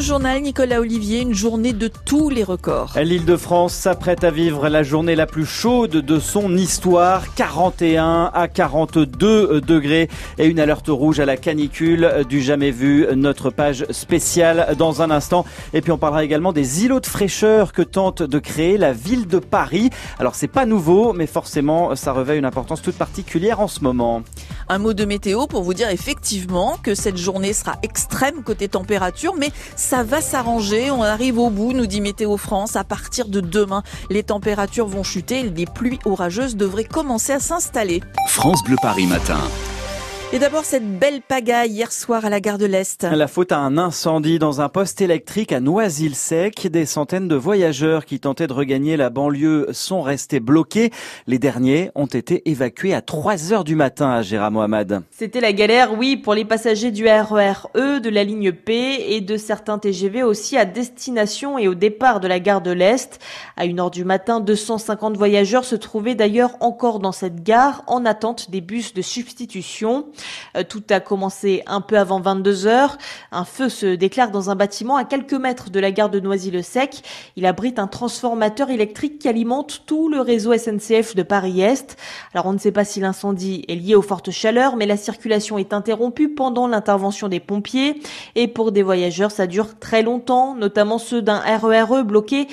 journal, Nicolas Olivier, une journée de tous les records. L'Île-de-France s'apprête à vivre la journée la plus chaude de son histoire, 41 à 42 degrés et une alerte rouge à la canicule du jamais vu. Notre page spéciale dans un instant. Et puis on parlera également des îlots de fraîcheur que tente de créer la ville de Paris. Alors c'est pas nouveau, mais forcément ça revêt une importance toute particulière en ce moment. Un mot de météo pour vous dire effectivement que cette journée sera extrême côté température, mais ça va s'arranger. On arrive au bout, nous dit Météo France. À partir de demain, les températures vont chuter et les pluies orageuses devraient commencer à s'installer. France Bleu Paris matin. Et d'abord, cette belle pagaille hier soir à la gare de l'Est. La faute à un incendie dans un poste électrique à Noisy-le-Sec. Des centaines de voyageurs qui tentaient de regagner la banlieue sont restés bloqués. Les derniers ont été évacués à 3h du matin à Gérard Mohamed. C'était la galère, oui, pour les passagers du RER E, de la ligne P et de certains TGV aussi à destination et au départ de la gare de l'Est. À 1h du matin, 250 voyageurs se trouvaient d'ailleurs encore dans cette gare en attente des bus de substitution. Tout a commencé un peu avant 22h. Un feu se déclare dans un bâtiment à quelques mètres de la gare de Noisy-le-Sec. Il abrite un transformateur électrique qui alimente tout le réseau SNCF de Paris-Est. Alors on ne sait pas si l'incendie est lié aux fortes chaleurs, mais la circulation est interrompue pendant l'intervention des pompiers. Et pour des voyageurs, ça dure très longtemps, notamment ceux d'un RER E bloqué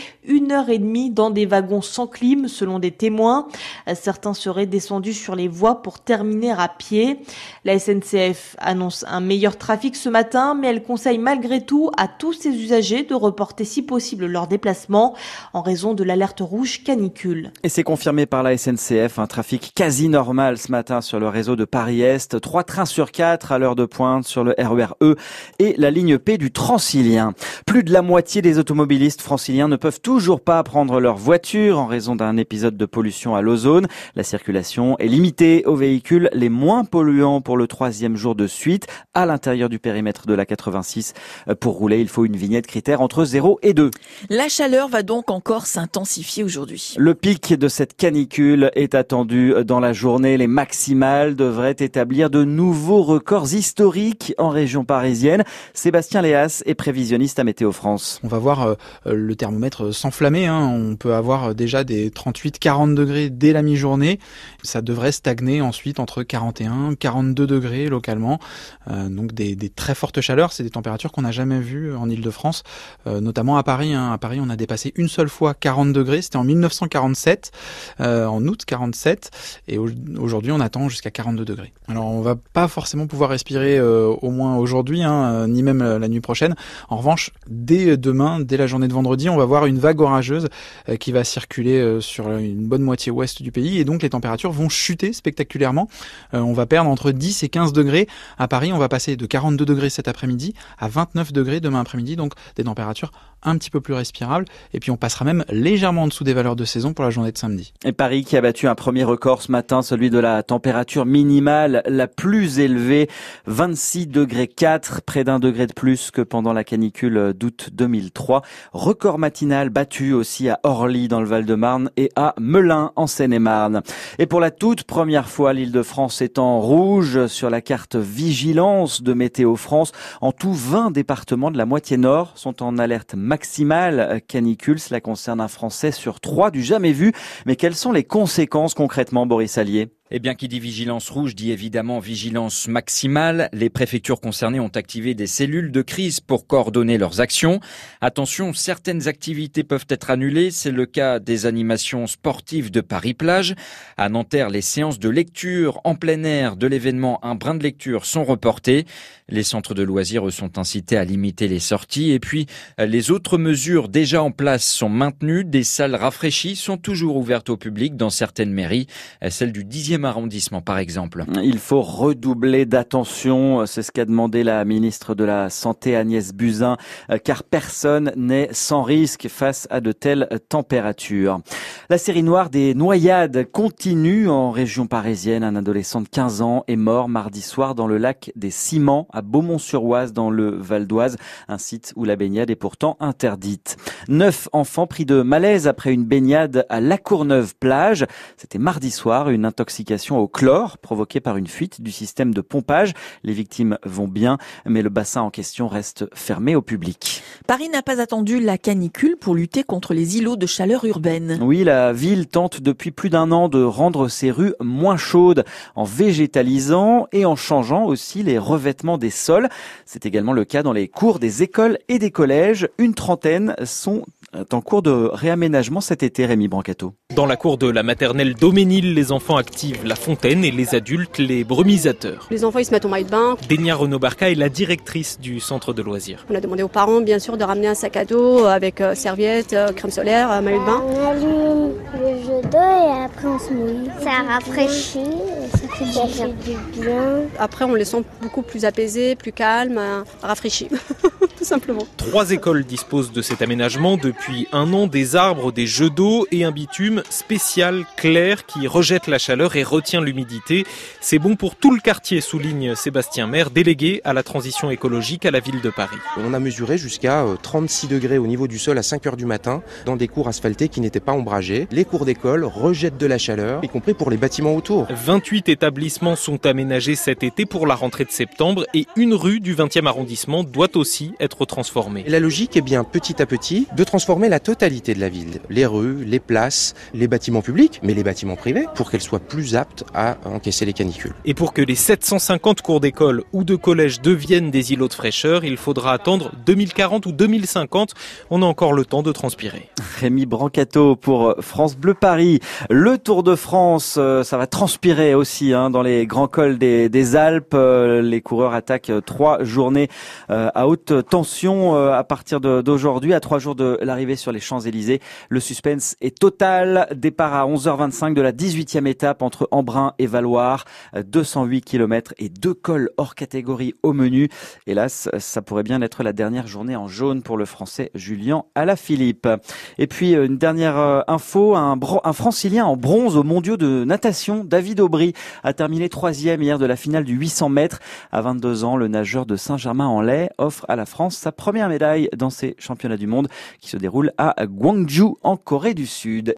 1h30 dans des wagons sans clim, selon des témoins. Certains seraient descendus sur les voies pour terminer à pied. La SNCF annonce un meilleur trafic ce matin, mais elle conseille malgré tout à tous ses usagers de reporter si possible leur déplacement en raison de l'alerte rouge canicule. Et c'est confirmé par la SNCF, un trafic quasi normal ce matin sur le réseau de Paris-Est. 3 trains sur 4 à l'heure de pointe sur le RER E et la ligne P du Transilien. Plus de la moitié des automobilistes franciliens ne peuvent toujours pas prendre leur voiture en raison d'un épisode de pollution à l'ozone. La circulation est limitée aux véhicules les moins polluants pour le 3e jour de suite à l'intérieur du périmètre de la 86. Pour rouler, il faut une vignette critère entre 0 et 2. La chaleur va donc encore s'intensifier aujourd'hui. Le pic de cette canicule est attendu dans la journée. Les maximales devraient établir de nouveaux records historiques en région parisienne. Sébastien Léas est prévisionniste à Météo France. On va voir le thermomètre s'enflammer. On peut avoir déjà des 38-40 degrés dès la mi-journée. Ça devrait stagner ensuite entre 41 42 degrés localement, donc des très fortes chaleurs. C'est des températures qu'on n'a jamais vues en Île-de-France, notamment à Paris. À Paris, on a dépassé une seule fois 40 degrés, c'était en 1947, en août 47, et aujourd'hui on attend jusqu'à 42 degrés. Alors on va pas forcément pouvoir respirer au moins aujourd'hui, ni même la nuit prochaine. En revanche, dès demain, dès la journée de vendredi, on va voir une vague orageuse qui va circuler sur une bonne moitié ouest du pays, et donc les températures vont chuter spectaculairement. On va perdre entre 10 et 15 degrés. À Paris, on va passer de 42 degrés cet après-midi à 29 degrés demain après-midi, donc des températures un petit peu plus respirables. Et puis on passera même légèrement en dessous des valeurs de saison pour la journée de samedi. Et Paris qui a battu un premier record ce matin, celui de la température minimale la plus élevée, 26 degrés 4, près d'1 degré de plus que pendant la canicule d'août 2003. Record matinal battu aussi à Orly dans le Val-de-Marne et à Melun en Seine-et-Marne. Et pour la toute première fois, l'Île-de-France est en rouge sur la carte vigilance de Météo France. En tout, 20 départements de la moitié nord sont en alerte maximale canicule. Cela concerne un Français sur 3 du jamais vu. Mais quelles sont les conséquences concrètement, Boris Allier ? Eh bien, qui dit vigilance rouge dit évidemment vigilance maximale. Les préfectures concernées ont activé des cellules de crise pour coordonner leurs actions. Attention, certaines activités peuvent être annulées. C'est le cas des animations sportives de Paris-Plage. À Nanterre, les séances de lecture en plein air de l'événement Un brin de lecture sont reportées. Les centres de loisirs sont incités à limiter les sorties. Et puis, les autres mesures déjà en place sont maintenues. Des salles rafraîchies sont toujours ouvertes au public dans certaines mairies. Celle du 10e arrondissement, par exemple. Il faut redoubler d'attention, c'est ce qu'a demandé la ministre de la Santé Agnès Buzyn, car personne n'est sans risque face à de telles températures. La série noire des noyades continue en région parisienne. Un adolescent de 15 ans est mort mardi soir dans le lac des Ciments à Beaumont-sur-Oise dans le Val d'Oise, un site où la baignade est pourtant interdite. 9 enfants pris de malaise après une baignade à La Courneuve-Plage. C'était mardi soir, une intoxication intoxication au chlore provoquée par une fuite du système de pompage. Les victimes vont bien, mais le bassin en question reste fermé au public. Paris n'a pas attendu la canicule pour lutter contre les îlots de chaleur urbaine. Oui, la ville tente depuis plus d'un an de rendre ses rues moins chaudes en végétalisant et en changeant aussi les revêtements des sols. C'est également le cas dans les cours des écoles et des collèges. Une trentaine sont en cours de réaménagement cet été, Rémi Brancato. Dans la cour de la maternelle d'Auménil, les enfants activent la fontaine et les adultes les brumisateurs. Les enfants ils se mettent au maillot de bain. Dénia Renaud-Barca est la directrice du centre de loisirs. On a demandé aux parents bien sûr de ramener un sac à dos avec serviette, crème solaire, maillot de bain. On allume le jeu d'eau et après on se mouille. Ça rafraîchit et ça fait du bien. Après on les sent beaucoup plus apaisés, plus calmes, rafraîchis. Tout simplement. 3 écoles disposent de cet aménagement depuis un an, des arbres, des jeux d'eau et un bitume spécial clair qui rejette la chaleur et retient l'humidité. C'est bon pour tout le quartier, souligne Sébastien Maire, délégué à la transition écologique à la ville de Paris. On a mesuré jusqu'à 36 degrés au niveau du sol à 5 heures du matin dans des cours asphaltés qui n'étaient pas ombragés. Les cours d'école rejettent de la chaleur, y compris pour les bâtiments autour. 28 établissements sont aménagés cet été pour la rentrée de septembre et une rue du 20e arrondissement doit aussi être transformée. Et la logique est bien petit à petit de transformer la totalité de la ville. Les rues, les places, les bâtiments publics, mais les bâtiments privés, pour qu'elles soient plus aptes à encaisser les canicules. Et pour que les 750 cours d'école ou de collège deviennent des îlots de fraîcheur, il faudra attendre 2040 ou 2050. On a encore le temps de transpirer. Rémi Brancato pour France Bleu Paris. Le Tour de France, ça va transpirer aussi dans les grands cols des Alpes. Les coureurs attaquent 3 journées à haute tension à partir d'aujourd'hui, à 3 jours de l'arrivée sur les Champs-Élysées. Le suspense est total. Départ à 11h25 de la 18e étape entre Embrun et Valloire. 208 km et 2 cols hors catégorie au menu. Hélas, ça pourrait bien être la dernière journée en jaune pour le Français Julien Alaphilippe. Et puis une dernière info, un Francilien en bronze aux mondiaux de natation, David Aubry, a terminé 3e hier de la finale du 800 mètres. À 22 ans, le nageur de Saint-Germain-en-Laye offre à la France sa première médaille dans ces championnats du monde qui se déroulent à Gwangju en Corée du Sud.